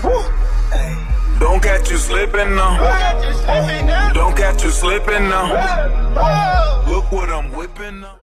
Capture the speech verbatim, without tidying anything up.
Don't catch you slipping now. Don't catch you slipping now. Look what I'm whipping up.